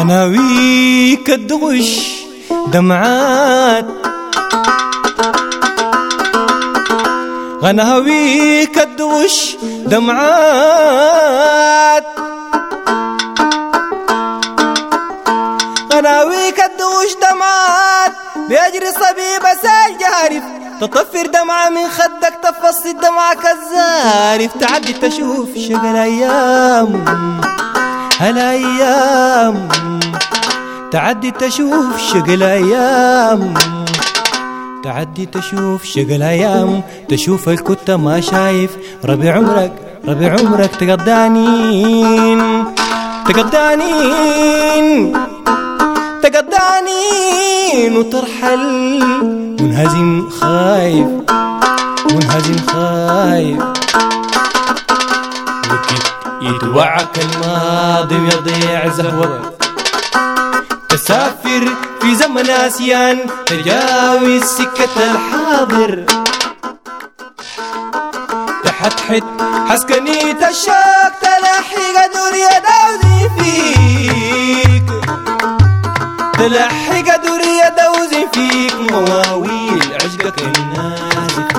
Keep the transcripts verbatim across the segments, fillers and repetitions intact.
غناويك الدغش دمعات، غناويك الدغش دمعات، غناويك الدغش دمعات بيجري صبيب سال جارف، تطفر دمعة من خدك تفصي الدمعة كالزارف، تعدي تشوف شقى الأيام هالأيام، تعدي تشوف شقى الأيام، تعدي تشوف شقى الأيام، تشوف الكتة ما شايف ربيع عمرك، ربيع عمرك تقضانين تقضانين تقضانين وترحل منهزم خايف منهزم خايف، وكيف يتوعك الماضي ويضيع زهوك، تسافر في زمن آسيان تجاوز سكة الحاضر، تحتحت حسكنيت الشوق تلحق دنيا دوزي فيك، تلحق دنيا دوزي فيك مواويل عشقك النازف.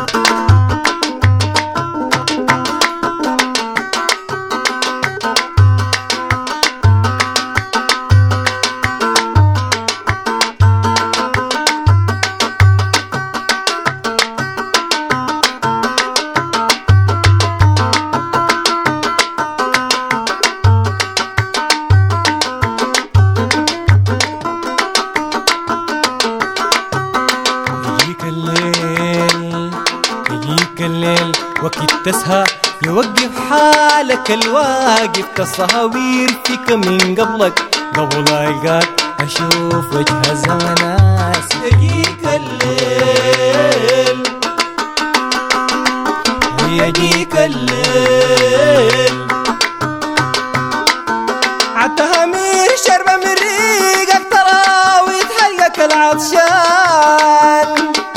يجيك الليل وقت تسهى يوقف حالك الواقف، تصاوير فيك من قبلك قبل ألقاك أشوف وجه زمناس. يجيك الليل يجيك الليل عالتهامير شربة من ريقك تراوي تحلقك العطشان،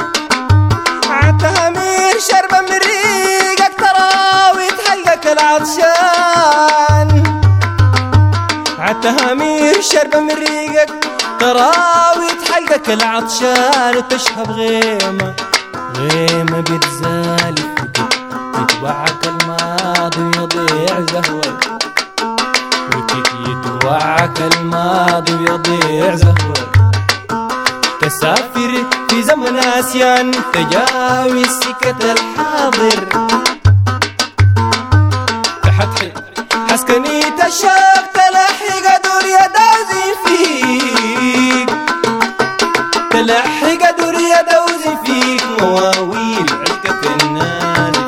عالتهامير شربة من ريقك تراوي تحلقك العطشان، عالتهامير شربة من ريقك تراوي تحلقك العطشان، وتشهب غيمة غيمة بتزالف تتوعك الماضي ويضيع زهوك، يتوعك الماضي ويضيع زهوك، تسافر في زمن آسيان تجاوز سكة الحاضر، تحتحت حسكنيت الشوق تلحق دنيا دوزي فيك، تلحق دنيا دوزي فيك مواويل عشقك النازف.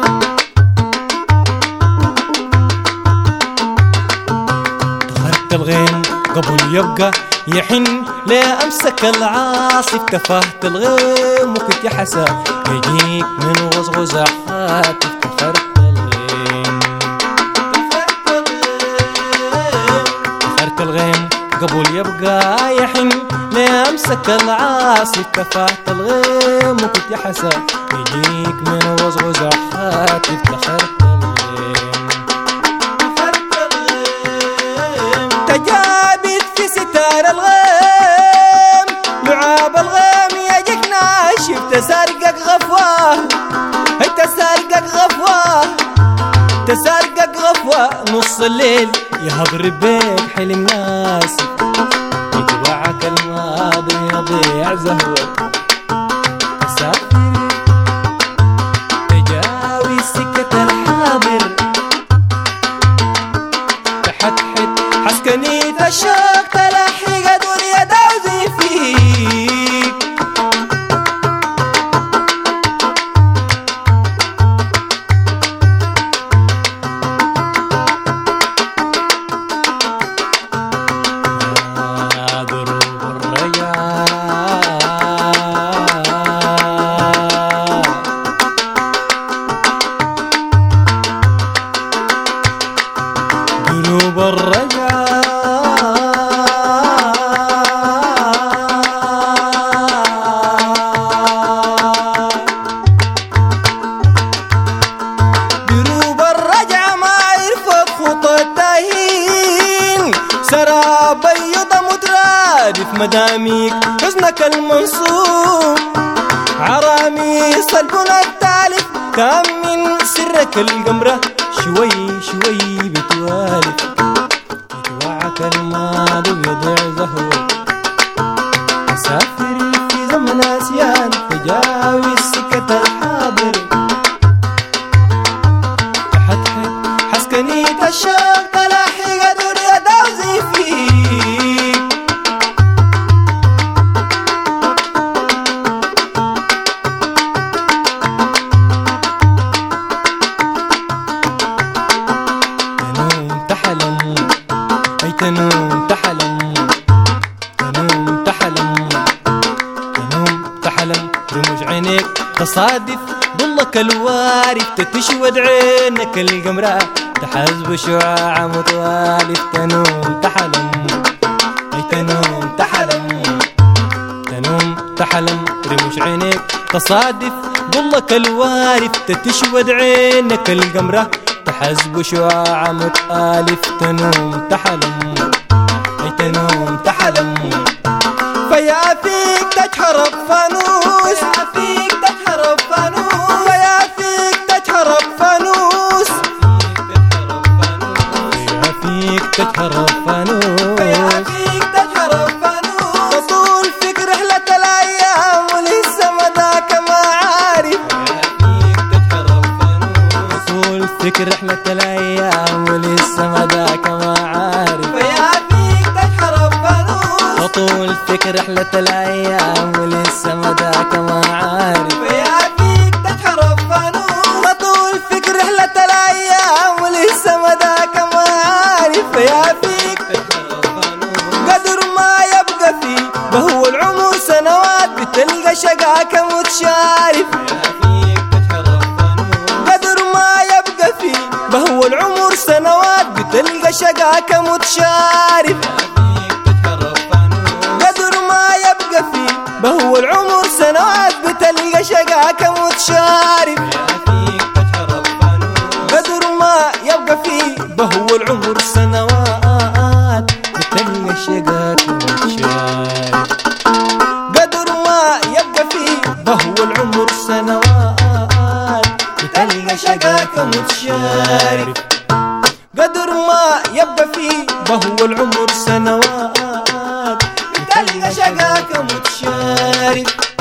طهرت الغيم قبل يبقى يحن لا أمسك العاصف، تفاهت الغيم وكنت حسا يجيك من غزغز حاتف، تفرت الغيم تفرت الغيم قبل يبقى يحن لا أمسك العاصف، تفاهت الغيم وكنت حسا يجيك من غزغز حاتف، تفرت الغيم تفرت الغيم تجابت في ستار الغيم، لعاب الغيم يجيك ناشف، تسارقك غفوة هي تسارقك غفوة تسارقك غفوة، نص الليل يهضرب بيك حلم ناسف، يتوعك الماضي يضيع زهوك، تسافر تجاوز سكة الحاضر، تحتحت حسكنيت الشوق تلحق دنيا دوزي فيك. دروب الرجاء دروب الرجاء دروب الرجعة ما عرفت خطوة التاهين، سراب بيض مدرى مداميك حزنك المنصوب عراميس البنى التالف كم من سرك القمرة شوي شوي بتوالف يتوعك الماضي ويضيع زهوة مسافر في زمن آسيان تجاوز سكة الحاضر تحتحت حسكنيت الشوق تلاحي قدر يدوزي فيك تنوم تحلم أي تنوم تحلم تنوم تحلم تنوم تحلم رموش عينيك تصادف ضلك الوارف تتشود عينك القمرة تحزب شعاع متوالف تنوم تحلم أي تنوم تحلم تنوم تحلم رموش عينيك تصادف ضلك الوارف تتشود عينك القمرة تحزب شعاع متآلف تنوم تحلم أي تنوم تحلم فيا فيك تجحر فانوس فيا فيك تجحر فانوس فيا فيك تجحر فانوس فيا فيك تجحر فانوس فيا فيك تجحر فانوس تطول فيك رحلة الأيام ولسه مداك ما عارف تطول فيك رحلة الأيام ولسه مداك ما عارف فيا فيك تجحر فانوس تطول فيك رحلة الأيام ولسه مداك ما عارف فيا فيك تجحر فانوس تطول فيك رحلة الأيام ولسه مداك ما عارف فيا فيك تجحر فانوس قدر ما يبقى فيه بهو العمر سنوات بتلقى شقاك متشارف قدر ما يبقى فيه بهو العمر سنوات بتلقى شقاك متشارف قدر ما يبقى فيه بهو العمر سنوات بتلقى شقاك متشارف قدر ما يبقى فيه بهو العمر سنوات بتلقى شقاك متشارف قدر ما يبقى فيه بهو العمر سنوات بتلقى شقاك متشارف قدر ما يبقى فيه بهو العمر سنوات بتلقى شقاك متشارف